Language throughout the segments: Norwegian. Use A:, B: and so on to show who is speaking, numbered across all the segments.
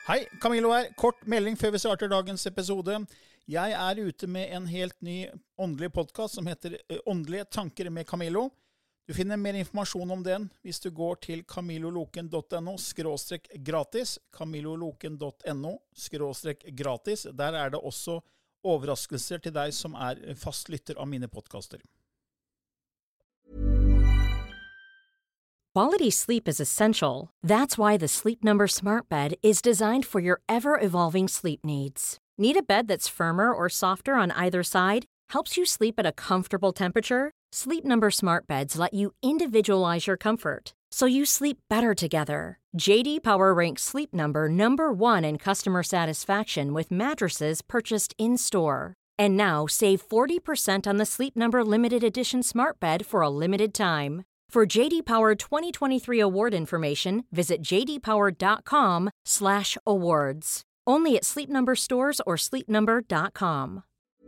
A: Hei, Camillo her. Kort melding før vi starter dagens episode. Jeg ute med en helt ny åndelig podcast som heter Åndelige tanker med Camillo. Du finner mer informasjon om den hvis du går til camilloloken.no/gratis, camilloloken.no/gratis. Der det også overraskelser til deg som fast lytter av mine podcaster.
B: Quality sleep is essential. That's why the Sleep Number Smart Bed is designed for your ever-evolving sleep needs. Need a bed that's firmer or softer on either side? Helps you sleep at a comfortable temperature? Sleep Number Smart Beds let you individualize your comfort, so you sleep better together. J.D. Power ranks Sleep Number #1 in customer satisfaction with mattresses purchased in-store. And now, save 40% on the Sleep Number Limited Edition Smart Bed for a limited time. For JD Power 2023 award information, visit jdpower.com/awards. Only at Sleep Number stores or sleepnumber.com.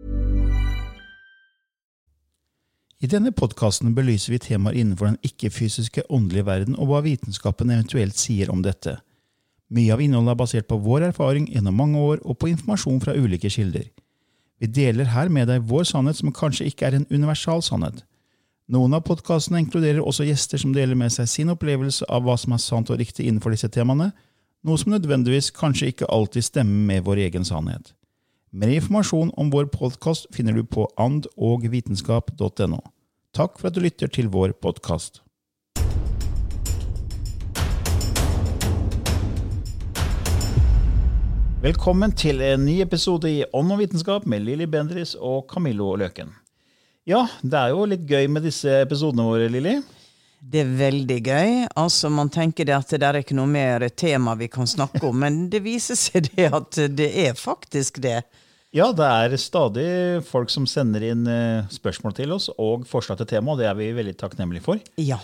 A: I denne podcasten belyser vi temaer innenfor den ikke-fysiske åndelige verden og hva vitenskapen eventuelt sier om dette. Mye av innholdet basert på vår erfaring gjennom mange år og på informasjon fra ulike kilder. Vi deler her med deg vår sannhet som kanskje ikke en universal sannhet. Noen av podcastene inkluderer også gjester som deler med seg sin opplevelse av hva som sant og riktig innenfor disse temaene, noe som nødvendigvis kanskje ikke alltid stemmer med vår egen sannhet. Mer informasjon om vår podcast finner du på andogvitenskap.no. Takk for at du lytter til vår podcast. Velkommen til en ny episode i Ånd og vitenskap med Lili Bendriss og Camillo Løken. Ja, det jo litt gøy med disse episodene våre, Lili.
C: Det veldig gøy. Altså, man tenker det at det ikke noe mer tema vi kan snakke om, men det viser seg det at det faktisk det.
A: Ja, det stadig folk som sender inn spørsmål til oss og forslag til tema, og det vi veldig takknemlige for.
C: Ja.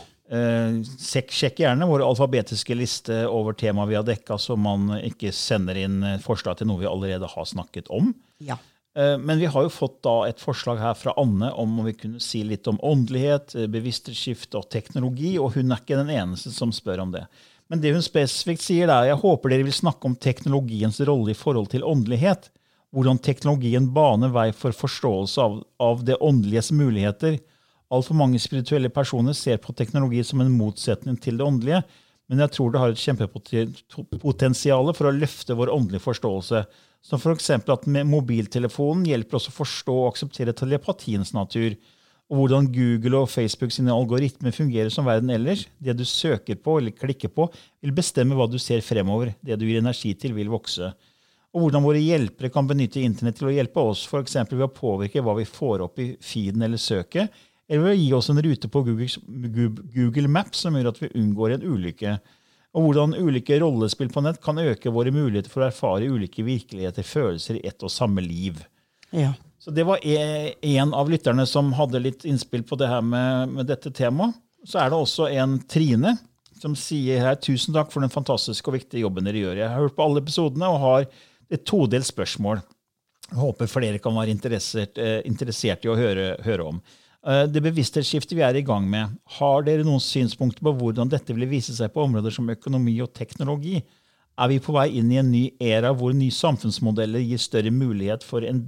A: Sjekk gjerne vår alfabetiske liste over tema vi har dekket, så man ikke sender inn forslag til noe vi allerede har snakket om.
C: Ja.
A: Men vi har jo fått da et forslag her fra Anne om vi kunne si litt om åndelighet, bevissthetsskifte og teknologi, og hun ikke den eneste som spør om det. Men det hun spesifikt sier jeg håper dere vil snakke om teknologiens rolle i forhold til åndelighet, hvordan teknologien baner vei for forståelse av det åndeliges muligheter. Alt for mange spirituelle personer ser på teknologi som en motsetning til det åndelige, men jeg tror det har et kjempepotensial for å løfte vår åndelige forståelse. Som for eksempel at mobiltelefonen hjelper oss å forstå og akseptere telepatiens natur, og hvordan Google og Facebook sine algoritmer fungerer som verden ellers. Det du søker på eller klikker på vil bestemme hva du ser fremover. Det du gir energi til vil vokse. Og hvordan våre hjelpere kan benytte internett til å hjelpe oss, for eksempel ved å påvirke hva vi får opp i feeden eller søket, eller ved å gi oss en rute på Google Maps som gjør at vi unngår en ulykke. Og hvordan ulike rollespill på nett kan øke våre muligheter for å erfare ulike virkeligheter, følelser i ett og samme liv.
C: Ja.
A: Så det var en av lytterne som hadde litt innspill på det her med dette temaet. Så det også en Trine som sier her, tusen takk for den fantastiske og viktige jobben dere gjør. Jeg har hørt på alle episodene og har et todelt spørsmål. Jeg håper flere kan være interessert i å høre om. Det bevissthetsskiftet vi i gang med, har dere noen synspunkter på hvordan dette vil vise seg på områder som økonomi og teknologi? Vi på vei inn i en ny era hvor nye samfunnsmodeller gir større mulighet for en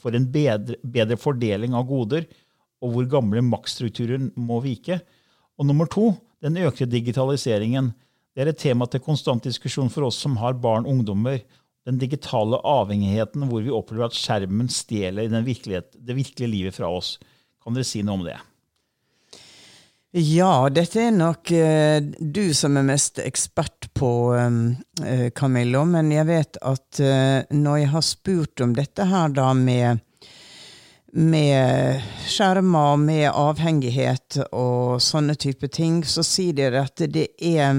A: bedre fordeling av goder, og hvor gamle maktstrukturer må vike? Og nummer 2, den økte digitaliseringen. Det et tema til konstant diskusjon for oss som har barn og ungdommer. Den digitale avhengigheten hvor vi opplever at skjermen stjeler det virkelige livet fra oss. Kan dere si noe om det?
C: Ja, dette nok du som mest ekspert på, Camillo, men jeg vet at når jeg har spurt om dette her da med skjermer, med avhengighet og sånne type ting, så sier dere at det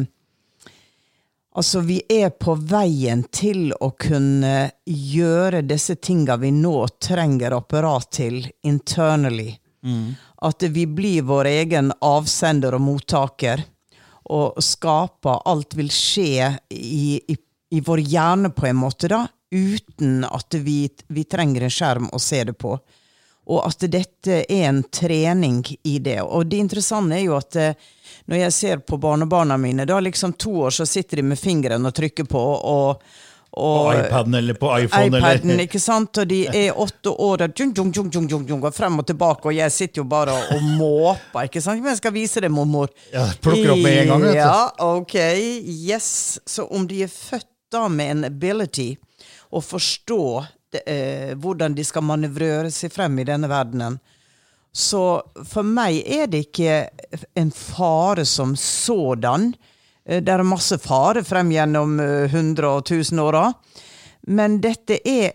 C: altså vi på veien til å kunne gjøre disse tingene vi nå trenger apparat til internally. At vi blir vår egen avsender og mottaker, og skaper alt vil skje i vår hjerne på en måte da, uten at vi trenger en skjerm å se det på. Og at dette en trening i det. Og det interessante jo at når jeg ser på barnebarna mine, da liksom 2 år så sitter de med fingeren og trykker på,
A: På iPaden eller på iPhone.
C: iPaden,
A: eller.
C: ikke sant? Og de 8 år, og frem og tilbake, og jeg sitter jo bare og måper, ikke sant? Men jeg skal vise det, mormor.
A: Ja, plukker opp med en gang, vet du.
C: Ja, ok, yes. Så om de født da med en ability å forstå hvordan de skal manøvrere seg frem i denne verdenen, så for meg det ikke en fare som sådan. Det masse fare frem gjennom 100 og 1000 år, men dette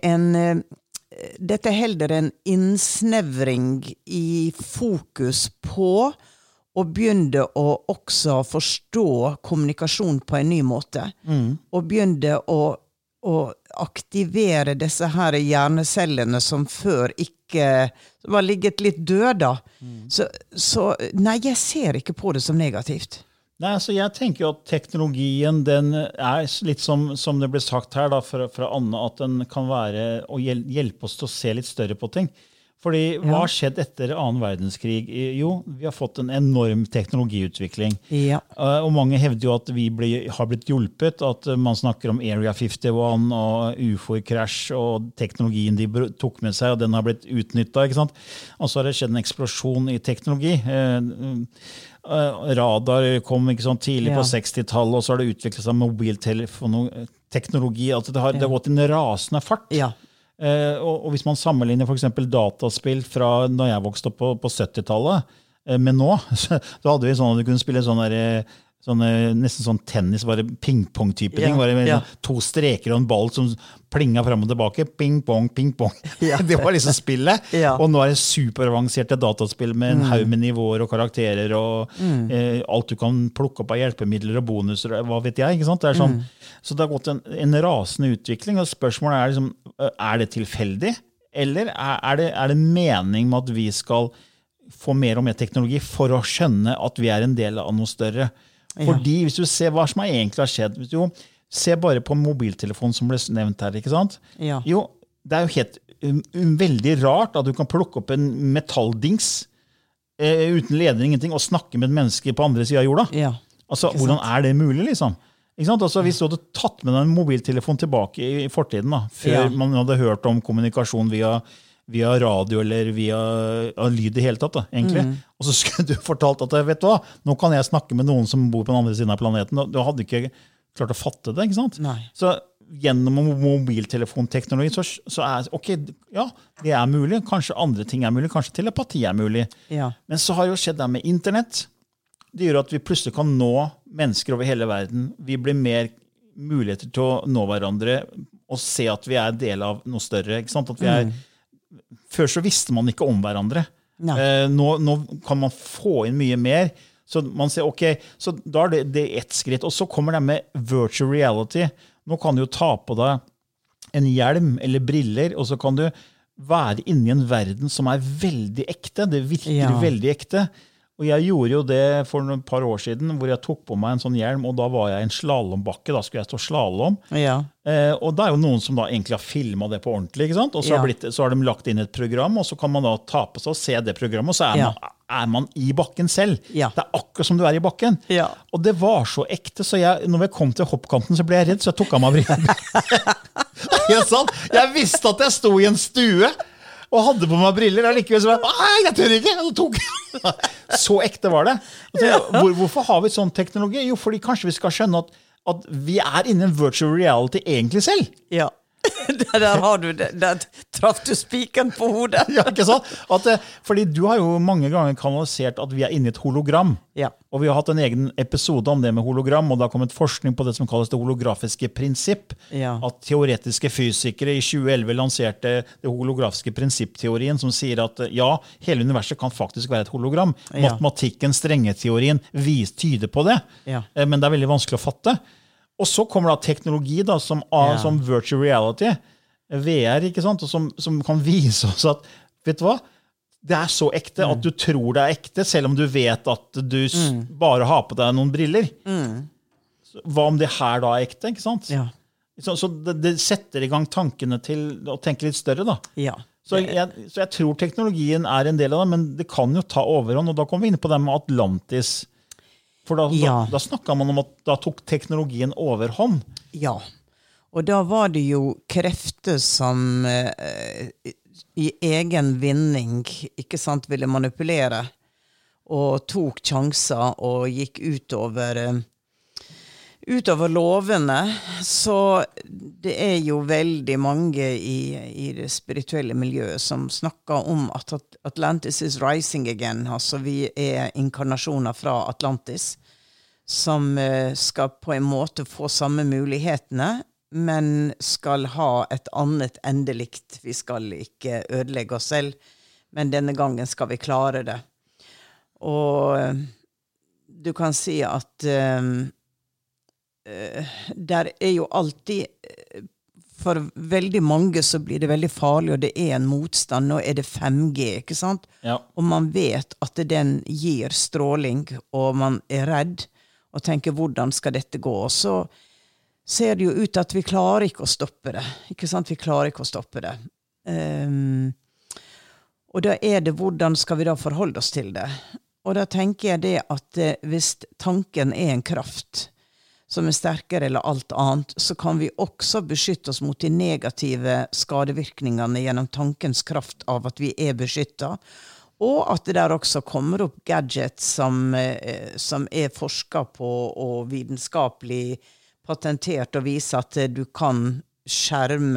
C: heller en innsnevring i fokus på å begynne å også forstå kommunikasjon på en ny måte, og begynne å aktivere disse her hjernecellene som før ikke som har ligget litt døde. Så nei, jeg ser ikke på det som negativt.
A: Nei, altså jeg tenker jo at teknologien, den litt som det ble sagt her da, fra Anne, at den kan være å hjelpe oss til å se litt større på ting. Fordi hva har skjedd etter 2. verdenskrig? Jo, vi har fått en enorm teknologiutvikling.
C: Ja.
A: Og mange hevder jo at vi har blitt hjulpet, at man snakker om Area 51 og UFO-krasj og teknologien de tok med seg, og den har blitt utnyttet, ikke sant? Og så har det skjedd en eksplosjon i teknologi. Radar kom ikke sånn tidlig på 60-tallet, og så har det utviklet seg mobiltelefonteknologi. Altså det har gått en rasende fart. Ja. Og hvis man sammenligner for eksempel dataspill fra når jeg vokste opp på 70-tallet med nå, så hadde vi sånn at du kunne spille nesten sånn tennis, bare ping-pong-type ting, bare med 2 streker og en ball som plinget frem og tilbake, ping-pong, ping-pong. Det var liksom spillet. Og nå det superavanserte dataspill med en haug med nivåer og karakterer og alt du kan plukke opp av hjelpemidler og bonuser, hva vet jeg, ikke sant? Det sånn, så det har gått en rasende utvikling, og spørsmålet liksom, det tilfeldig, eller det mening med at vi skal få mer og mer teknologi for å skjønne at vi en del av noe større? Fordi hvis du ser hva som egentlig har skjedd, se bare på mobiltelefonen som ble nevnt her, ikke sant? Jo, det jo helt veldig rart at du kan plukke opp en metalldings uten ledning, ingenting, og snakke med et menneske på andre siden av jorda. Altså, hvordan det mulig, liksom? Ikke sant? Altså, hvis du hadde tatt med deg en mobiltelefon tilbake i fortiden, da, før man hadde hørt om kommunikasjon via radio eller via lyd i hele tatt, da, egentlig. Og så skulle du fortalt at, vet du hva, nå kan jeg snakke med noen som bor på den andre siden av planeten, og du hadde ikke klart å fatte det, ikke sant? Nei. Så gjennom mobiltelefonteknologi, så ok, ja, det mulig, kanskje andre ting mulig, kanskje telepati mulig. Men så har jo skjedd det med internett. Det gjør at vi plutselig kan nå mennesker over hele verden. Vi blir mer muligheter til å nå hverandre og se at vi del av noe større, ikke sant? At vi før så visste man ikke om hverandre. Nå kan man få inn mye mer. Så man ser, ok, så da det ett skritt. Og så kommer det med virtual reality. Nå kan du jo ta på deg en hjelm eller briller, og så kan du være inne i en verden som veldig ekte. Det virker veldig ekte. Og jeg gjorde jo det for et par år siden, hvor jeg tok på meg en sånn hjelm, og da var jeg i en slalombakke, da skulle jeg stå slalom. Og det jo noen som da egentlig har filmet det på ordentlig, ikke sant? Og så har de lagt inn et program, og så kan man da ta på seg og se det programmet, og så man i bakken selv. Det akkurat som du i bakken. Og det var så ekte, så når jeg kom til hoppkanten, så ble jeg redd, så jeg tok av meg brillene. Jeg visste at jeg sto i en stue, og hadde på meg briller, og likevel så jeg tør ikke, og tok. Så ekte var det. Hvorfor har vi sånn teknologi? Jo, fordi kanskje vi skal skjønne at vi inne i en virtual reality egentlig selv. Ja.
C: Der har du det. Der traff du spiken på hodet.
A: Ja, ikke sant? Fordi du har jo mange ganger kanalisert at vi inne i et hologram. Og vi har hatt en egen episode om det med hologram, og det har kommet forskning på det som kalles det holografiske prinsipp. At teoretiske fysikere i 2011 lanserte det holografiske prinsippteorien, som sier at hele universet kan faktisk være et hologram. Matematikken, strengeteorien, tyder på det. Men det veldig vanskelig å fatte. Og så kommer da teknologi da, som virtual reality, VR, ikke sant? Og som kan vise oss at, vet du hva? Det så ekte at du tror det ekte, selv om du vet at du bare har på deg noen briller. Hva om det her da ekte, ikke sant? Så det setter i gang tankene til å tenke litt større da. Så jeg tror teknologien en del av det, men det kan jo ta overhånd, og da kommer vi inn på det med Atlantis. For da snakket man om at da tok teknologien overhånd.
C: Ja, Og da var det jo krefter som i egen vinning, ikke sant, ville manipulere, og tok sjanser og gikk utover lovene. Så det jo veldig mange i det spirituelle miljøet som snakker om at Atlantis is rising again. Altså vi inkarnasjoner fra Atlantis, som skal på en måte få samme mulighetene, men skal ha et annet endelikt. Vi skal ikke ødelegge oss selv, men denne gangen skal vi klare det. Og du kan si at der jo alltid, for veldig mange så blir det veldig farlig, og det en motstand. Nå det 5G, ikke sant?
A: Ja.
C: Og man vet at den gir stråling, og man redd, og tenker, hvordan skal dette gå? Og så ser det jo ut at vi klarer ikke å stoppe det. Ikke sant? Vi klarer ikke å stoppe det. Og da det, hvordan skal vi da forholde oss til det? Og da tenker jeg det at hvis tanken en kraft, som sterkere eller alt annet, så kan vi også beskytte oss mot de negative skadevirkningene gjennom tankens kraft av at vi beskyttet, og at det der også kommer opp gadgets som forsket på og vitenskapelig patentert og viser at du kan skjerme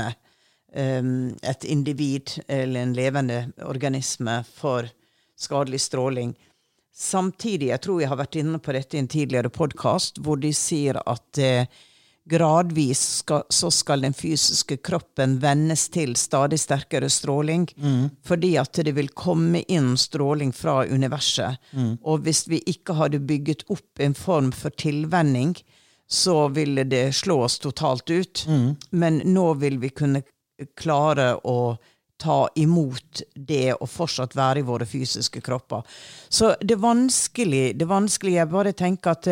C: et individ eller en levende organisme for skadelig stråling. Samtidig, jeg tror jeg har vært inne på dette i en tidligere podcast, hvor de sier at gradvis så skal den fysiske kroppen vennes til stadig sterkere stråling, fordi at det vil komme inn stråling fra universet. Og hvis vi ikke hadde bygget opp en form for tilvenning, så ville det slå oss totalt ut. Men nå vil vi kunne klare å ta imot det og fortsatt være i våre fysiske kropper. Så det vanskelige jeg bare tenker at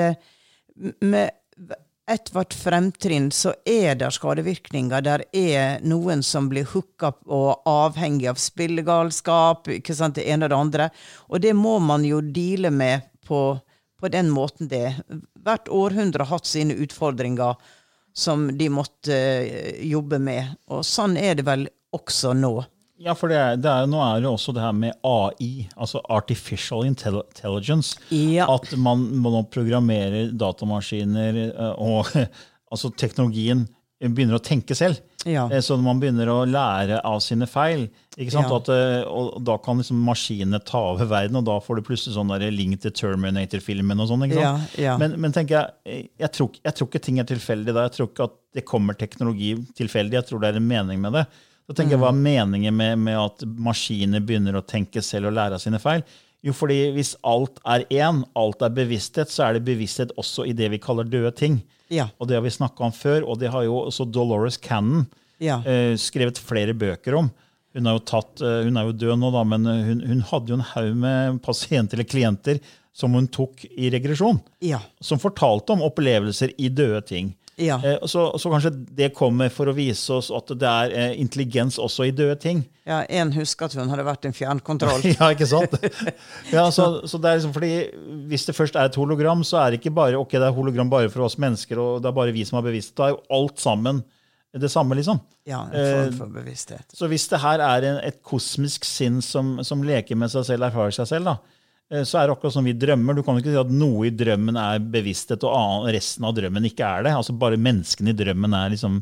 C: med hvert fremtrinn så der skadevirkninger, der noen som blir hooket og avhengig av spillegalskap, ikke sant, det ene og det andre, og det må man jo deale med på den måten det. Hvert århundre har hatt sine utfordringer som de måtte jobbe med, og sånn det vel også nå.
A: Ja, for nå det også det her med AI, altså Artificial Intelligence,
C: Ja.
A: at man programmerer datamaskiner, og altså teknologien begynner å tenke selv.
C: Ja.
A: Så man begynner å lære av sine feil, ikke sant?
C: Ja.
A: Og da kan liksom maskinene ta over verden, og da får du plutselig sånn der link til Terminator-filmen og sånn, ikke sant?
C: Ja, ja.
A: Men tenker jeg tror ikke ting tilfeldig da. Jeg tror ikke at det kommer teknologi tilfeldig. Jeg tror det en mening med det. Så tenker jeg, hva meningen med at maskiner begynner å tenke selv og lære av sine feil? Jo, fordi hvis alt alt bevissthet, så det bevissthet også i det vi kaller døde ting.
C: Ja.
A: Og det har vi snakket om før, og det har jo også Dolores Cannon skrevet flere bøker om. Hun er jo død nå, da, men hun hadde jo en haug med pasienter eller klienter som hun tok i regresjon, som fortalte om opplevelser i døde ting.
C: Ja.
A: Så kanskje det kommer for å vise oss at det intelligens også i døde ting.
C: Ja, en husker at hun hadde vært en fjernkontroll.
A: Ja, ikke sant? Ja, så det liksom fordi hvis det først et hologram, så det ikke bare, ok, det hologram bare for oss mennesker, og det bare vi som har bevisst. Det jo alt sammen det samme, liksom.
C: Ja, en form for bevissthet.
A: Så hvis det her et kosmisk sinn som leker med seg selv, erfarer seg selv, da, så det akkurat som vi drømmer. Du kan ikke si at noe i drømmen bevissthet, og resten av drømmen ikke det. Altså bare menneskene i drømmen liksom,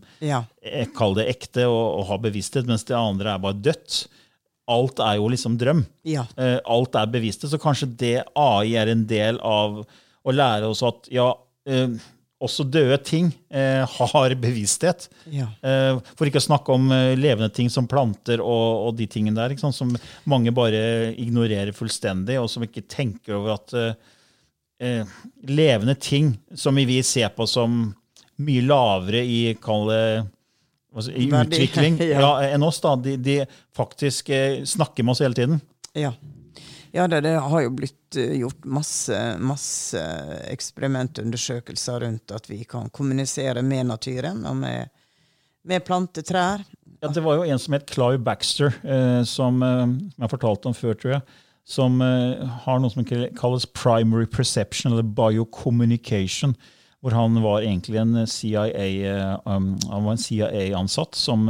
A: kall det ekte og har bevissthet, mens det andre bare dødt. Alt jo liksom drøm.
C: Ja.
A: Alt bevissthet, så kanskje det AI en del av å lære oss at også døde ting har bevissthet.
C: Ja.
A: For ikke å snakke om levende ting som planter og de tingene der, ikke sant, som mange bare ignorerer fullstendig, og som ikke tenker over at levende ting som vi ser på som mye lavere i utvikling enn oss, da, de faktisk snakker med oss hele tiden.
C: Ja. Ja, det har jo blitt gjort masse eksperimentundersøkelser rundt at vi kan kommunisere med naturen og med plantetrær.
A: Ja, det var jo en som het Clive Baxter, som jeg fortalte om før, tror jeg, som har noe som kalles primary perception, eller biocommunication, hvor han var egentlig en CIA-ansatt som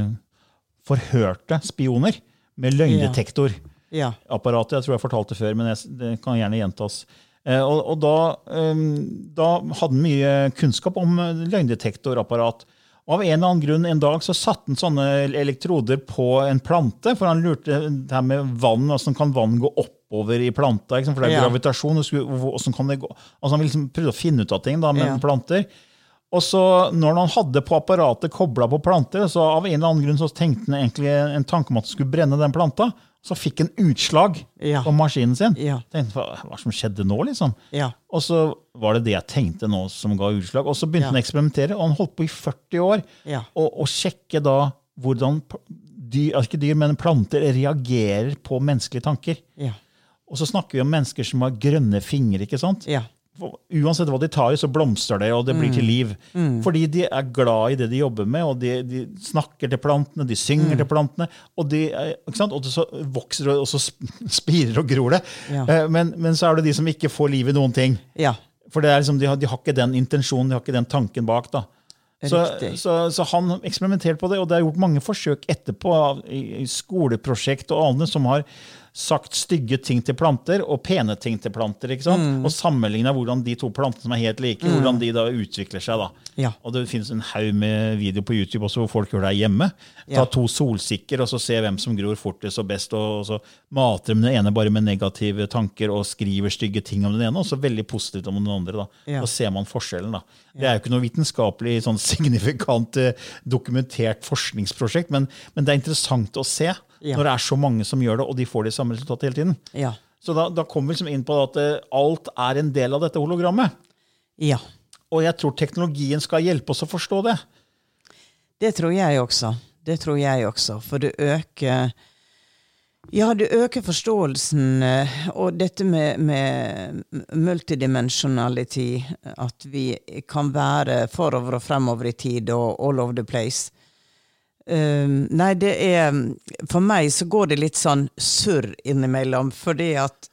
A: forhørte spioner med løgndetektorapparatet. Jeg tror jeg fortalte før, men det kan gjerne gjentas. Og da hadde han mye kunnskap om løgndetektorapparat. Og av en eller annen grunn en dag så satte han sånne elektroder på en plante, for han lurte det her med vann, hvordan kan vann gå oppover i planta, for det er gravitasjon, hvordan kan det gå? Altså han ville liksom prøve å finne ut av ting da, med planter. Og så når han hadde på apparatet koblet på planter, så av en eller annen grunn så tenkte han egentlig en tanke om at han skulle brenne den planta, så fikk han utslag på maskinen sin. Tenkte, hva som skjedde nå, liksom? Og så var det jeg tenkte nå som ga utslag. Og så begynte han å eksperimentere, og han holdt på i 40 år og sjekke da hvordan ikke dyr, men planter reagerer på menneskelige tanker. Og så snakker vi om mennesker som har grønne fingre, ikke sant? Uansett hva de tar i, så blomstrer det, og det blir til liv. Fordi de er glad i det de jobber med, og de snakker til plantene, de synger til plantene, og, ikke sant? Og så vokser det, og så spirer og gror det. Men så er det de som ikke får liv i noen ting. For det er liksom, de har ikke den intensjonen, de har ikke den tanken bak da. Så han eksperimenterte på det, og det har gjort mange forsøk etterpå i skoleprosjekt og andre som har sagt stygge ting til planter og pene ting til planter, ikke sant? Og sammenlignet hvordan de to plantene som er helt like, hvordan de da utvikler seg da. Og det finnes en haug med video på YouTube også hvor folk gjør det hjemme. Ta 2 solsikker og så se hvem som gror fortest og best, og så mater de den ene bare med negative tanker og skriver stygge ting om den ene, og så veldig positivt om den andre da. Så ser man forskjellen da. Det er jo ikke noe vitenskapelig sånn signifikant dokumentert forskningsprosjekt, men det er interessant å se når det er så mange som gjør det, og de får det samme resultatet hele tiden. Så da kommer vi liksom inn på at alt er en del av dette hologrammet. Og jeg tror teknologien skal hjelpe oss å forstå det.
C: Det tror jeg også. For det øker forståelsen, og dette med multidimensionality, at vi kan være forover og fremover i tid og all over the place. Nei, for meg så går det litt sånn surr innimellom, fordi at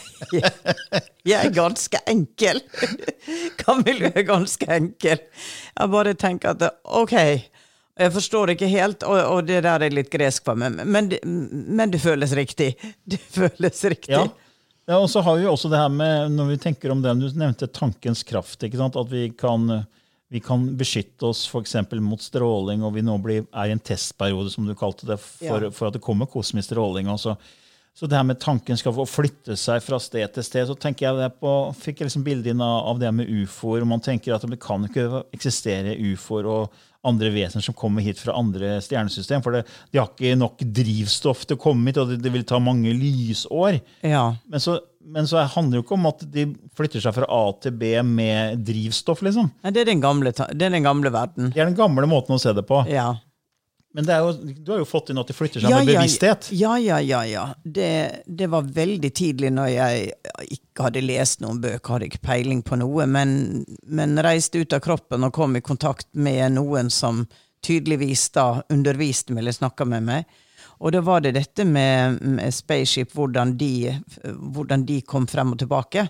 C: jeg er ganske enkel. Camilla er ganske enkel. Jeg bare tenker at ok, jeg forstår ikke helt, og det der er litt gresk for meg, men det føles riktig. Det føles riktig.
A: Ja, og så har vi også det her med, når vi tenker om det, du nevnte tankens kraft, ikke sant? At vi kan beskytte oss for eksempel mot stråling, og vi nå er i en testperiode, som du kalte det, for at det kommer kosmisk stråling. Så det her med tanken skal få flytte seg fra sted til sted, så tenker jeg fikk jeg liksom bildet inn av det med UFOer, og man tenker at det kan ikke eksistere UFOer og andre vesener som kommer hit fra andre stjernesystem, for de har ikke nok drivstoff til å komme hit, og det vil ta mange lysår. Men så handler det jo ikke om at de flytter seg fra A til B med drivstoff, liksom.
C: Det er den gamle verden.
A: Det er den gamle måten å se det på. Men du har jo fått inn at de flytter seg med bevissthet.
C: Ja. Det var veldig tidlig når jeg ikke hadde lest noen bøker, hadde ikke peiling på noe, men reiste ut av kroppen og kom i kontakt med noen som tydeligvis da underviste meg eller snakket med meg. Og da var det dette med spaceship, hvordan de kom frem og tilbake.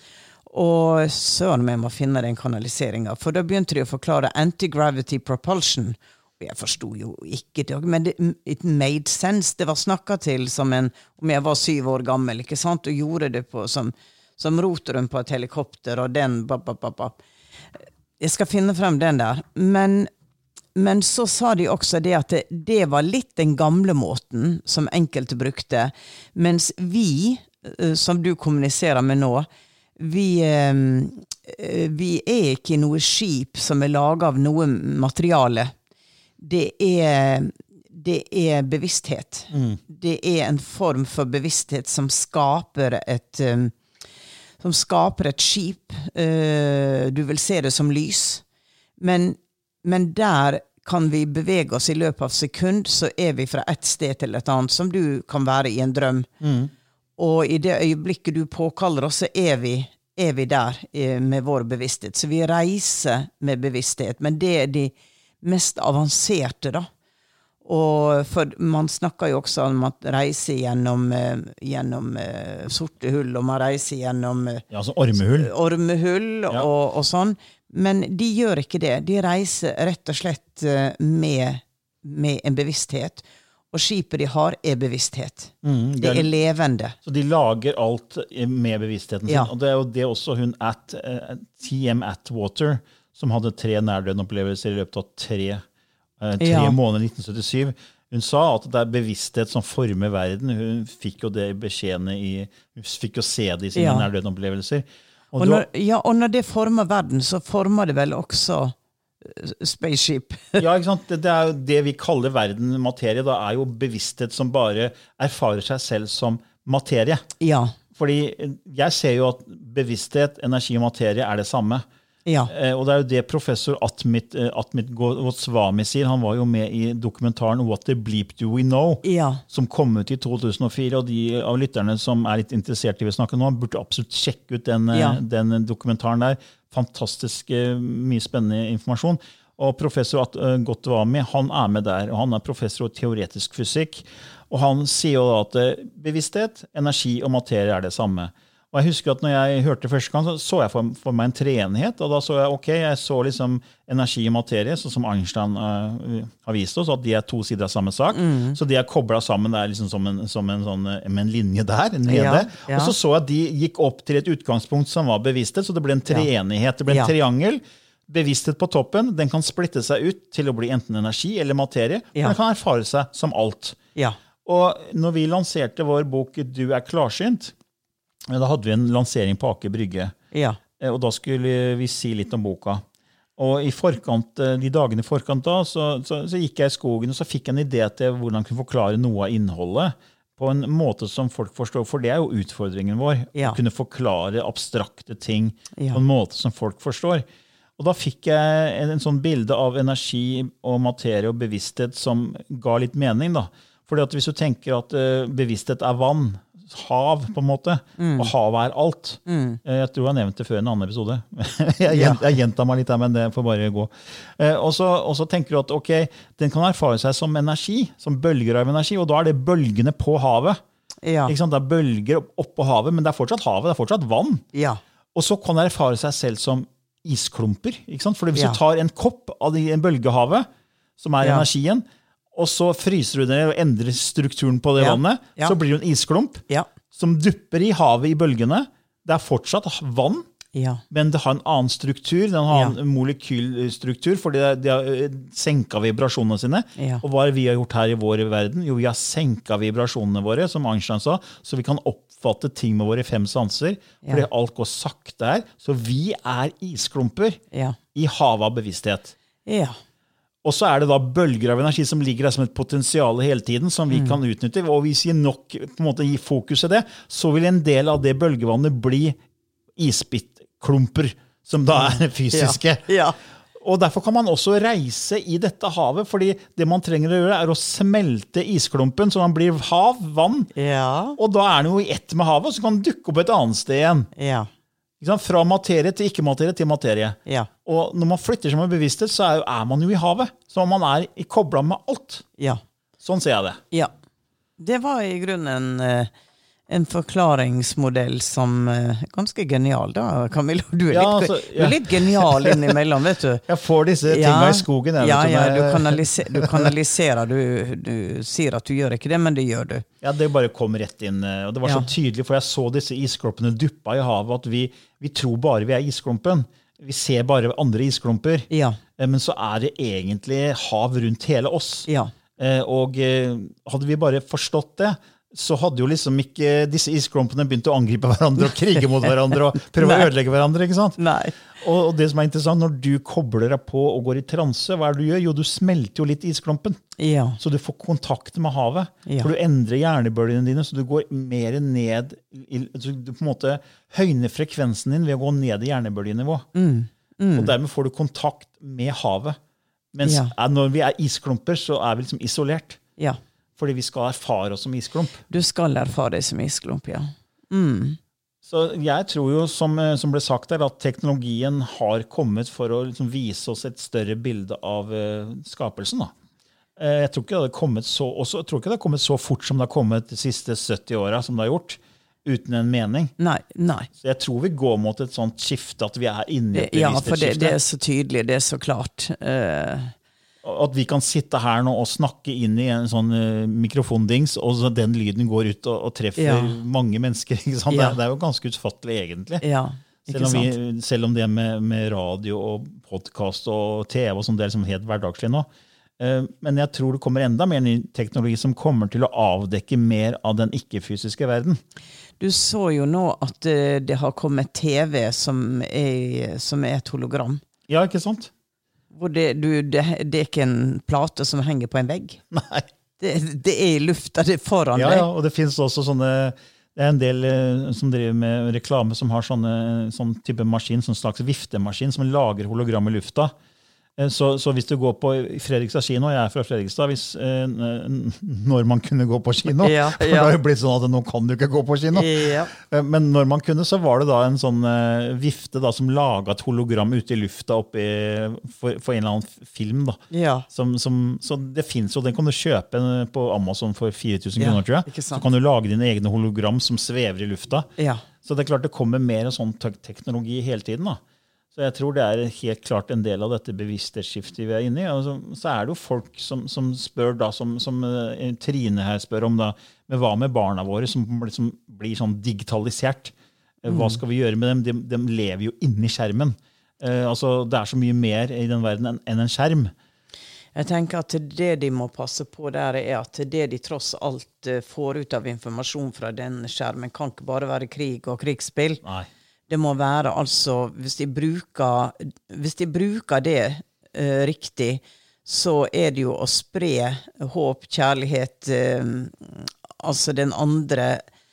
C: Og søren meg må finne den kanaliseringen, for da begynte de å forklare anti-gravity propulsion. Jeg forstod jo ikke det, men it made sense. Det var snakket til som om jeg var 7 år gammel, ikke sant? Og gjorde det som rotoren på et helikopter, og den, Jeg skal finne frem den der. Men så sa de også det at det var litt den gamle måten som enkelte brukte, mens vi, som du kommuniserer med nå, vi er ikke noe skip som er laget av noe materiale. Det er bevissthet. Det er en form for bevissthet som skaper et skip. Du vil se det som lys. Men der kan vi bevege oss i løpet av sekund, så er vi fra et sted til et annet, som du kan være i en drøm. Og i det øyeblikket du påkaller oss, så er vi der med vår bevissthet. Så vi reiser med bevissthet, men det er de mest avanserte da. Og for man snakker jo også om at reise gjennom sorte hull, og man reiser gjennom
A: altså ormehull
C: og sånn. Men de gjør ikke det. De reiser rett og slett med en bevissthet. Og skipet de har bevissthet. Det levende.
A: Så de lager alt med bevisstheten sin. Og det jo det også hun TM Atwater, som hadde 3 nærdøden-opplevelser i løpet av 3 måneder 1977. Hun sa at det bevissthet som former verden. Hun fikk jo det beskjedene hun fikk jo se det i sine nærdøden-opplevelser.
C: Og når det former verden, så former det vel også spaceship.
A: Ja, ikke sant? Det jo det vi kaller verden materie. Da jo bevissthet som bare erfarer seg selv som materie.
C: Ja.
A: Fordi jeg ser jo at bevissthet, energi og materie det samme.
C: Ja.
A: Og det jo det professor Atmit Goswami sier. Han var jo med i dokumentaren What the Bleep Do We Know, som kom ut i 2004, og de av lytterne som litt interessert i å snakke nå, burde absolutt sjekke ut den dokumentaren der. Fantastisk mye spennende informasjon. Og professor Goswami, han med der, og han professor i teoretisk fysikk, og han sier jo da at bevissthet, energi og materie det samme. Og jeg husker at når jeg hørte første gang, så jeg for meg en treenighet, og da så jeg så liksom energi og materie, sånn som Einstein har vist oss, at de 2 sider av samme sak. Så de koblet sammen der liksom som en linje der, nede. Og så jeg at de gikk opp til et utgangspunkt som var bevissthet, så det ble en treenighet, det ble en triangel. Bevissthet på toppen, den kan splitte seg ut til å bli enten energi eller materie, men den kan erfare seg som alt. Og når vi lanserte vår bok «Du klarsynt», da hadde vi en lansering på Aker Brygge, og da skulle vi si litt om boka. Og i forkant, de dagene i forkant da, så gikk jeg i skogen, og så fikk jeg en idé til hvordan jeg kunne forklare noe av innholdet på en måte som folk forstår, for det jo utfordringen vår, å kunne forklare abstrakte ting på en måte som folk forstår. Og da fikk jeg en sånn bilde av energi og materie og bevissthet som ga litt mening da. Fordi at hvis du tenker at bevissthet vann, hav på en måte, og havet alt. Jeg tror jeg nevnte det før i en annen episode. jeg gjentar meg litt her, men det får bare gå. Og så tenker du at ok, den kan erfare seg som energi, som bølger av energi, og da det bølgene på havet. Ikke sant? Det bølger opp på havet, men det fortsatt havet, det fortsatt vann. Og så kan det erfare seg selv som isklumper. Ikke sant? For hvis du tar en kopp av en bølgehavet, som energien, og så fryser du det og endrer strukturen på det vannet, så blir det en isklump som dupper i havet i bølgene. Det fortsatt vann, men det har en annen struktur, den har en molekylstruktur, fordi de har senket vibrasjonene sine. Og hva vi har gjort her i vår verden? Jo, vi har senket vibrasjonene våre, som Einstein sa, så vi kan oppfatte ting med våre 5 sanser, fordi alt går sakte her. Så vi isklumper i havet av bevissthet. Og så det da bølger av energi som ligger der som et potensial hele tiden, som vi kan utnytte. Og hvis vi nok på en måte gir fokus til det, så vil en del av det bølgevannet bli isbittklumper, som da fysiske. Og derfor kan man også reise i dette havet, fordi det man trenger å gjøre å smelte isklumpen, så man blir hav, vann. Og da den jo i ett med havet, så kan den dukke opp et annet sted igjen. Fra materie til ikke-materie til materie. Og når man flytter seg med bevissthet, så man jo i havet. Så man i koblet med alt. Sånn ser jeg det.
C: Det var i grunnen en forklaringsmodell som ganske genial da, Camilla. Du litt genial innimellom, vet du.
A: Jeg får disse tingene i skogen.
C: Du kanaliserer, du sier at du gjør ikke det, men det gjør du.
A: Ja, det bare kom rett inn, og det var så tydelig, for jeg så disse isklumpene duppa i havet, at vi tror bare vi isklumpen. Vi ser bare andre isklumper, men så det egentlig hav rundt hele oss. Og hadde vi bare forstått det, så hadde jo liksom ikke disse isklumpene begynt å angripe hverandre og krige mot hverandre og prøve å ødelegge hverandre, ikke sant? Og det som interessant, når du kobler deg på og går i transe, hva det du gjør? Jo, du smelter jo litt isklumpen. Så du får kontakt med havet. For du endrer hjernebølgene dine, så du går mer ned, så du på en måte høyner frekvensen din ved å gå ned i hjernebølgenivå. Og dermed får du kontakt med havet. Mens når vi isklumper, så vi liksom isolert. Fordi vi skal erfare oss som isklump.
C: Du skal erfare deg som isklump,
A: Så jeg tror jo, som ble sagt der, at teknologien har kommet for å liksom vise oss et større bilde av skapelsen. Da. Jeg tror ikke det hadde kommet jeg tror ikke det har kommet så fort som det har kommet de siste 70 årene som det har gjort, uten en mening.
C: Nei.
A: Så jeg tror vi går mot et sånt skifte, at vi inne i et
C: Ja,
A: bevisst
C: for det
A: skifte.
C: så tydelig, det så klart.
A: At vi kan sitte her nå og snakke inn i en sånn mikrofondings, og så den lyden går ut og treffer mange mennesker. Ikke sant? Det jo ganske utfattelig, egentlig.
C: Ja, ikke sant?
A: Selv om det med radio og podcast og TV og sånt, det liksom helt hverdagslig nå. Men jeg tror det kommer enda mer ny teknologi som kommer til å avdekke mer av den ikke-fysiske verden.
C: Du så jo nå at det har kommet TV som et hologram.
A: Ja, ikke sant?
C: Hvor det ikke en plate som henger på en vegg.
A: Nei.
C: Det i lufta, det foran deg.
A: Ja, og det finnes også sånne, det en del som driver med reklame som har sånn type maskin, sånn slags viftemaskin som lager hologram i lufta. Så hvis du går på Fredrikstad kino, jeg fra Fredrikstad, når man kunne gå på kino, for det har jo blitt sånn at nå kan du ikke gå på kino. Ja. Men når man kunne, så var det da en sånn vifte da, som laget et hologram ute i lufta for en eller annen film. Da.
C: Ja.
A: Så det finnes jo, den kan du kjøpe på Amazon for 4 000 kroner, tror jeg. Så kan du lage dine egne hologram som svever i lufta.
C: Ja.
A: Så det er klart det kommer mer sånn teknologi hele tiden da. Så jeg tror det helt klart en del av dette bevissthetsskiftet vi inne i. Og så det jo folk som spør da, som Trine her spør om da, men hva med barna våre som liksom blir sånn digitalisert? Hva skal vi gjøre med dem? De lever jo inne i skjermen. Altså, det så mye mer i den verden enn en skjerm.
C: Jeg tenker at det de må passe på der at det de tross alt får ut av informasjon fra den skjermen kan ikke bare være krig og krigsspill.
A: Nei.
C: Det må være altså, hvis de bruker det riktig, så det jo å spre håp, kjærlighet, altså den andre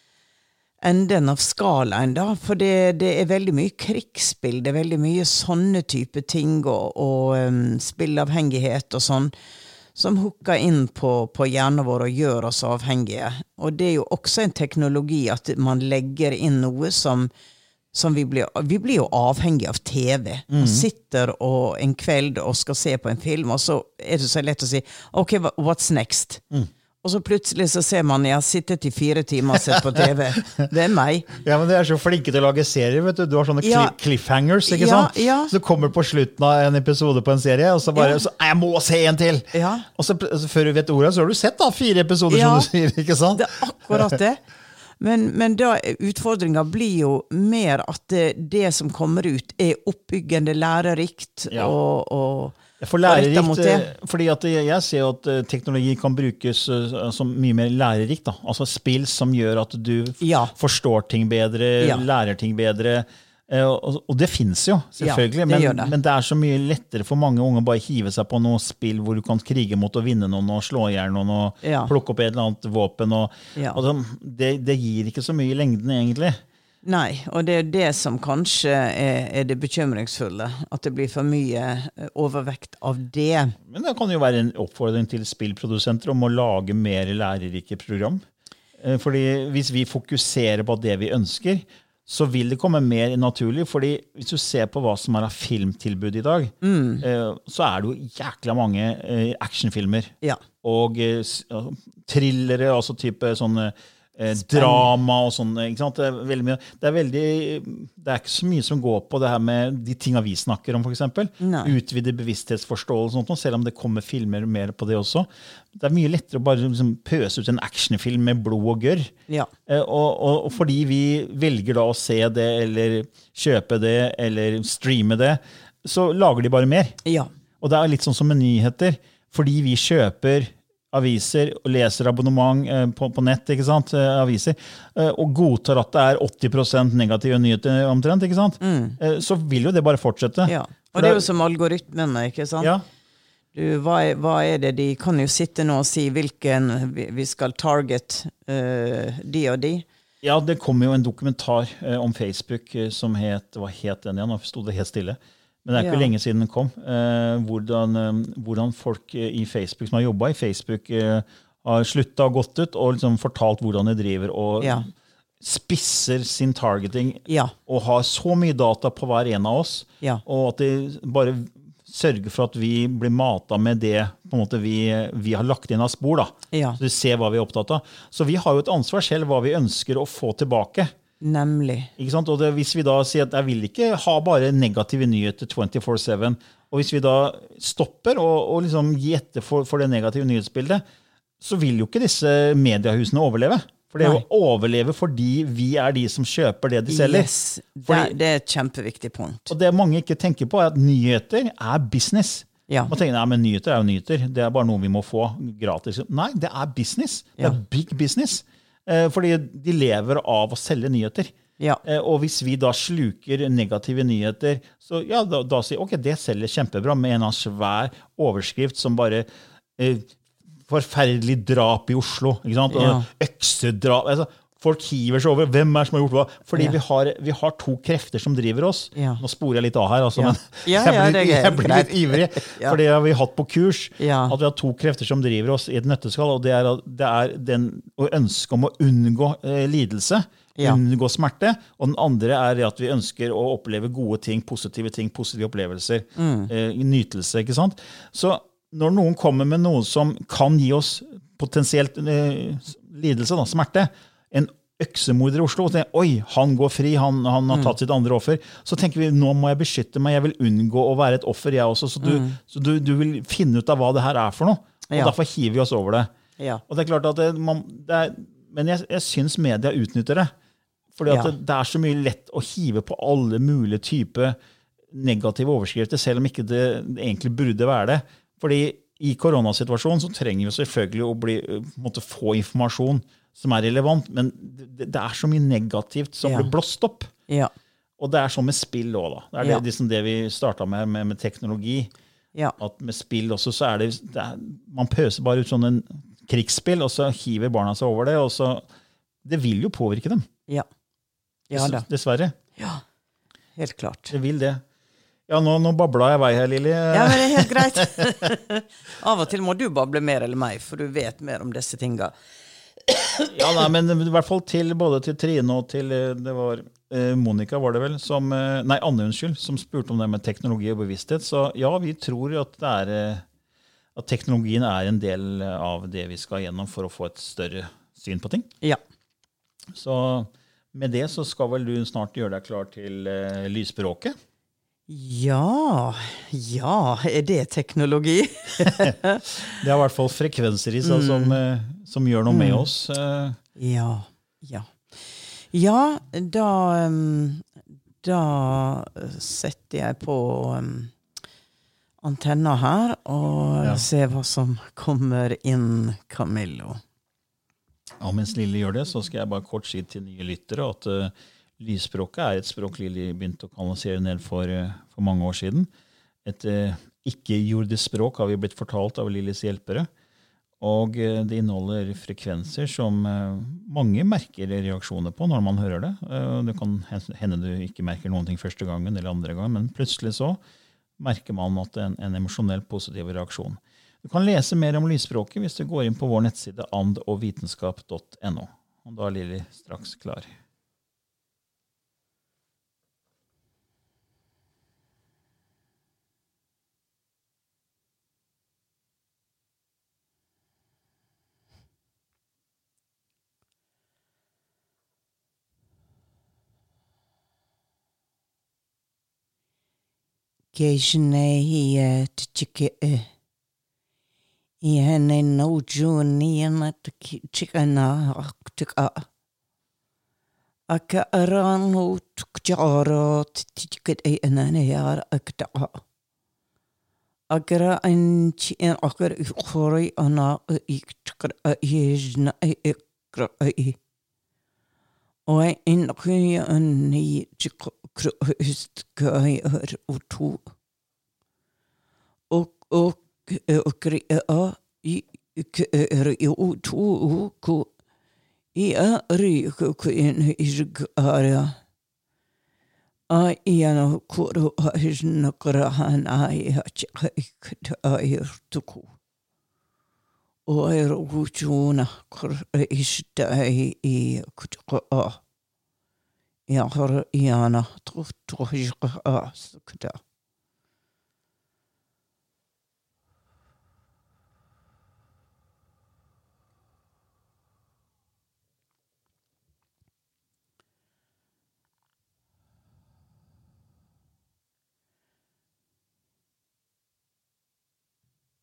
C: enden av skalaen da, for det veldig mye krigsspill, det veldig mye sånne type ting og spillavhengighet og sånn, som hooker inn på hjernen vår og gjør oss avhengige. Og det jo også en teknologi at man legger inn noe som vi blir jo avhengig av TV. Man sitter en kveld og skal se på en film, og så det så lett å si, ok, what's next? Og så plutselig så ser man, jeg har sittet i 4 timer og sett på TV. Det meg.
A: Ja, men de så flinke til å lage serier, vet du. Du har sånne cliffhangers, ikke sant?
C: Ja.
A: Så du kommer på slutten av en episode på en serie, og så bare, jeg må se en til!
C: Ja.
A: Og så før du vet ordet, så har du sett da 4 episoder, som du sier, ikke sant?
C: Det akkurat det. Men da utfordringen blir jo mer at det som kommer ut oppbyggende, lærerikt og
A: for lærerikt, fordi at jeg ser jo at teknologi kan brukes som mye mer lærerikt. Da. Altså spill som gjør at du forstår ting bedre, lærer ting bedre. Og det finnes jo, selvfølgelig, men det så mye lettere for mange unge å bare hive seg på noe spill hvor du kan krige mot å vinne noen og slå ihjel noen og plukke opp et eller annet våpen. Og det gir ikke så mye i lengden, egentlig.
C: Nei, og det som kanskje det bekymringsfulle, at det blir for mye overvekt av det.
A: Men det kan jo være en oppfordring til spillprodusenter om å lage mer lærerike program. Fordi hvis vi fokuserer på det vi ønsker, så vil det komme mer naturlig, fordi hvis du ser på hva som av filmtilbud i dag, så det jo jækla mange actionfilmer. Ja. Og thrillere, altså type sånne drama og sånn, ikke sant? Det veldig mye. Det ikke så mye som går på det her med de tingene vi snakker om, for eksempel. Utvide bevissthetsforståelse og sånt, selv om det kommer filmer mer på det også. Det mye lettere å bare liksom pøse ut en actionfilm med blod og gørr. Ja. Og fordi vi velger da å se det, eller kjøpe det, eller streame det, så lager de bare mer. Ja. Og det litt sånn som med nyheter. Fordi vi kjøper aviser og leser abonnement på nett, ikke sant, aviser, og godtar at det 80% negative nyheter omtrent, ikke sant, så vil jo det bare fortsette. Ja,
C: og det jo som algoritmene, ikke sant? Ja. Hva det? De kan jo sitte nå og si hvilken vi skal target de og de.
A: Ja, det kom jo en dokumentar om Facebook som hva het den igjen? Nå stod det helt stille. Men det ikke lenge siden den kom. Hvordan folk i Facebook som har jobbet i Facebook har sluttet og gått ut og liksom fortalt hvordan de driver og spisser sin targeting og har så mye data på hver en av oss og at de bare sørge for at vi blir matet med det på en måte vi har lagt inn av spor. Da.
C: Ja.
A: Så vi ser hva vi er opptatt av. Så vi har jo et ansvar selv hva vi ønsker å få tilbake.
C: Nemlig.
A: Ikke sant? Og hvis vi da sier at jeg vil ikke ha bare negative nyheter 24/7, og hvis vi da stopper og liksom gir etter for det negative nyhetsbildet, så vil jo ikke disse mediehusene overleve. For det er å overleve fordi vi er de som kjøper det de selger.
C: Yes, det er et kjempeviktig punkt.
A: Og det mange ikke tenker på er at nyheter er business.
C: Ja.
A: Man tenker, nei, men nyheter er jo nyheter. Det er bare noe vi må få gratis. Nei, det er business. Det er big business. Fordi de lever av å selge nyheter.
C: Ja.
A: Og hvis vi da sluker negative nyheter, så ja, da sier ok, det selger kjempebra med en svær overskrift som bare forferdelig drap i Oslo, ikke sant? Øksedrap, altså, folk hiver seg over, hvem er det som har gjort hva? Fordi vi har to krefter som driver oss. Nå sporer jeg litt av her, altså, men jeg blir litt ivrig, for det har vi hatt på kurs, at vi har to krefter som driver oss i et nøtteskall, og det er den å ønske om å unngå lidelse, unngå smerte, og den andre er at vi ønsker å oppleve gode ting, positive opplevelser, nytelse, ikke sant? Så når noen kommer med noe som kan gi oss potensielt lidelse, da, smerte, en øksemorder i Oslo, og tenker, oi, han går fri, han har tatt sitt andre offer, så tenker vi, nå må jeg beskytte meg, jeg vil unngå å være et offer, jeg også, så du vil finne ut av hva det her er for noe, og derfor hiver vi oss over det. Og det er klart at men jeg synes media utnytter det, fordi at det er så mye lett å hive på alle mulige typer negative overskrifter, selv om ikke det egentlig burde være det. Fordi i koronasituasjonen så trenger vi selvfølgelig å få informasjon som er relevant, men det er så mye negativt som blir blåst opp. Og det er sånn med spill også da. Det er liksom det vi startet med teknologi. At med spill også så er det man pøser bare ut sånn en krigsspill, og så hiver barna seg over det, og så det vil jo påvirke dem. Dessverre.
C: Ja, helt klart.
A: Det vil det. Ja, nå babla jeg vei her, Lili.
C: Ja, men det er helt greit. Av og til må du bable mer eller meg, for du vet mer om disse tingene.
A: Ja, nei, men i hvert fall både til Trine og til, det var Monica var det vel, Anne, som spurte om det med teknologi og bevissthet. Så ja, vi tror at at teknologien er en del av det vi skal gjennom for å få et større syn på ting.
C: Ja.
A: Så med det så skal vel du snart gjøre deg klar til lysspråket.
C: Ja, er det teknologi?
A: Det er i hvert fall frekvenser i seg som gjør noe med oss.
C: Ja, da setter jeg på antenna her og ser hva som kommer inn, Camillo.
A: Ja, mens Lili gjør det, så skal jeg bare kort si til nye lyttere at lysspråket er et språk Lili begynte å kanalisere ned for mange år siden. Et ikke-jordisk språk har vi blitt fortalt av Lilis hjelpere, og det inneholder frekvenser som mange merker reaksjoner på når man hører det. Det kan hende du ikke merker noen ting første gangen eller andre gangen, men plutselig så merker man at det er en emosjonell positiv reaksjon. Du kan lese mer om lysspråket hvis du går inn på vår nettside andogvitenskap.no. Og da er Lili straks klar.
C: Gejnei tchike ihene no juniana tchikana tika aka aranu tcharo tchiket enane yar akta agra anchi en akar khori ana ikra yejna ikra og en kuya anni ist gehör utu og krea I utu ku I ri ku in isgara Iano kuru hajna karahan ayirtuku. Oir wujuna kur ishtai I kutka. Yahar iana truhjqa sukda.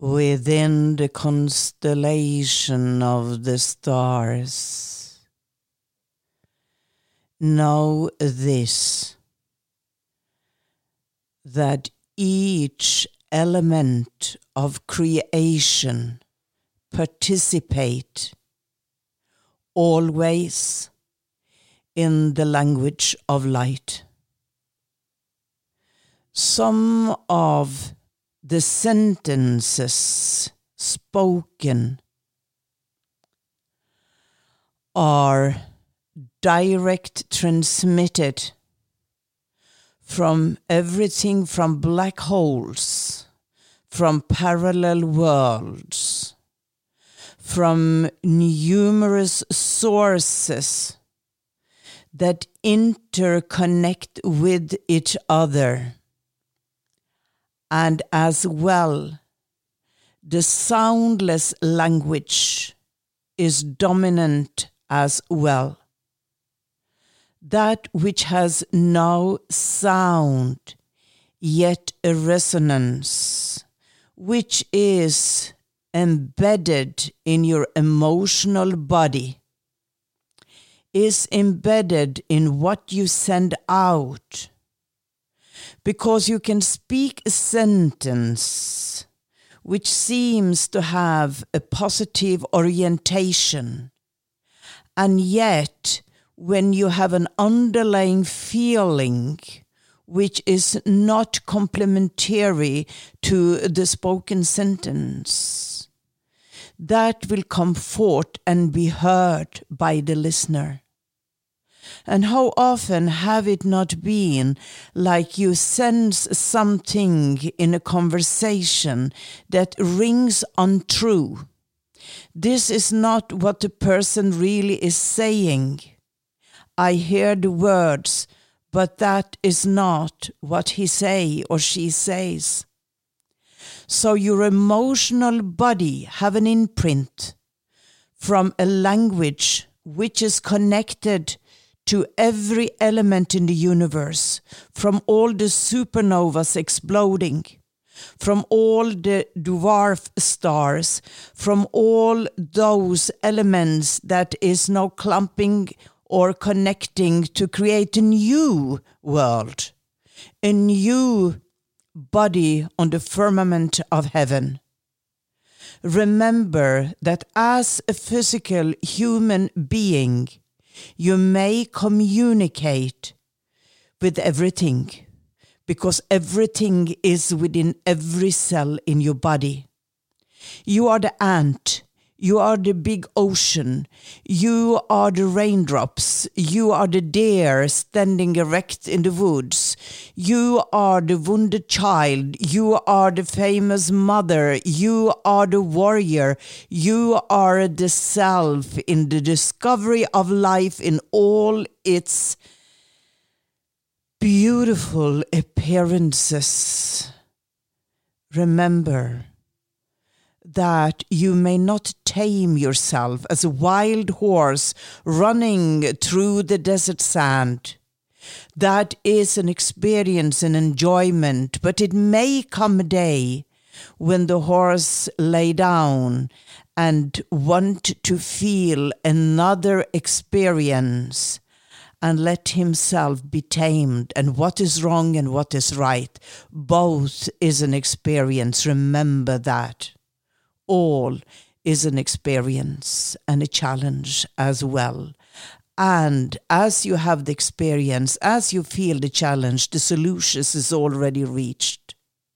C: within the constellation of the stars. Know this, that each element of creation participate always in the language of light. Some of the sentences spoken are direct transmitted from everything from black holes, from parallel worlds, from numerous sources that interconnect with each other. And as well, the soundless language is dominant as well. That which has no sound, yet a resonance, which is embedded in your emotional body, is embedded in what you send out. Because you can speak a sentence which seems to have a positive orientation, and yet when you have an underlying feeling which is not complementary to the spoken sentence, that will come forth and be heard by the listener. And how often have it not been like you sense something in a conversation that rings untrue? This is not what the person really is saying. I hear the words, but that is not what he say or she says. So your emotional body have an imprint from a language which is connected to every element in the universe, from all the supernovas exploding, from all the dwarf stars, from all those elements that is now clumping or connecting to create a new world, a new body on the firmament of heaven. Remember that as a physical human being, you may communicate with everything, because everything is within every cell in your body. You are the ant. You are the big ocean. You are the raindrops. You are the deer standing erect in the woods. You are the wounded child. You are the famous mother. You are the warrior. You are the self in the discovery of life in all its beautiful appearances. Remember that you may not tame yourself as a wild horse running through the desert sand. That is an experience and enjoyment, but it may come a day when the horse lay down and want to feel another experience and let himself be tamed, and what is wrong and what is right. Both is an experience. Remember that. All is an experience and a challenge as well. And as you have the experience, as you feel the challenge, the solution is already reached.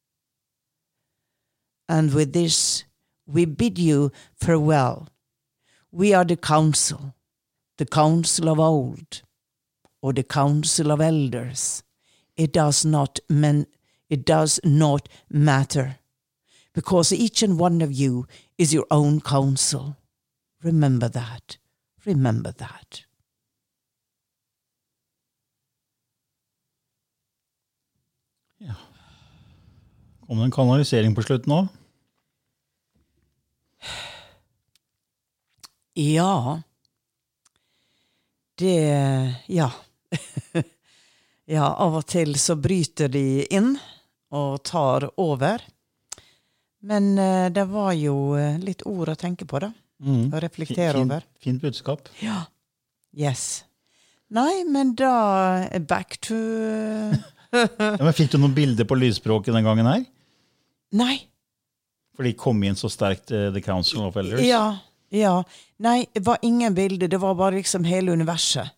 C: And with this, we bid you farewell. We are the council of old, or the council of elders. It does not matter. Because each and one of you is your own counsel. Remember that. Remember that.
A: Ja. Kom det en kanalisering på slutten nå?
C: Ja. Ja. Ja, av og til så bryter de inn og tar over. Men det var jo litt ord å tenke på da. Å reflektere over.
A: Fint budskap.
C: Ja. Yes. Nei, men da back to...
A: Men fikk du noen bilder på lysspråket den gangen her?
C: Nei.
A: For de kom inn så sterkt, The Council of Elders?
C: Ja. Nei, det var ingen bilder, det var bare liksom hele universet.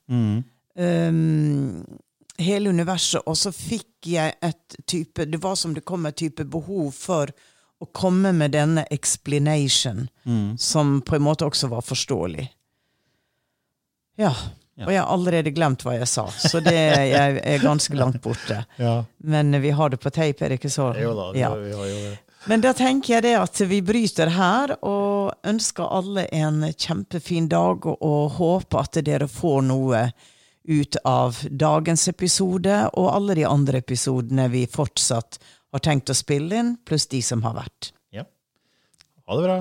C: Hele universet, og så fikk jeg et type, det var som det kom et type behov for å komme med denne explanation, som på en måte også var forståelig. Ja. Og jeg har allerede glemt hva jeg sa, så det jeg er ganske langt borte. Men vi har det på tape, er det ikke så?
A: Jo da, vi har jo det.
C: Men da tenker jeg det at vi bryter her, og ønsker alle en kjempefin dag, og håper at dere får noe ut av dagens episode, og alle de andre episodene vi fortsatt har tenkt å spille inn, pluss de som har vært.
A: Ja. Ha det bra.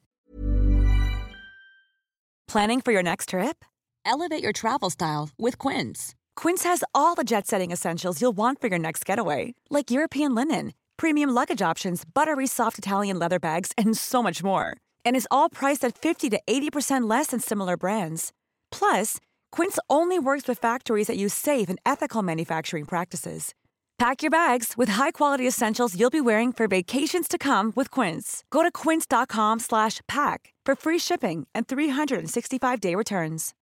D: Planning for your next trip? Elevate your travel style with Quince. Quince has all the jet-setting essentials you'll want for your next getaway, like European linen, premium luggage options, buttery soft Italian leather bags, and so much more. And is all priced at 50 to 80% less than similar brands. Plus, Quince only works with factories that use safe and ethical manufacturing practices. Pack your bags with high-quality essentials you'll be wearing for vacations to come with Quince. Go to quince.com/pack for free shipping and 365-day returns.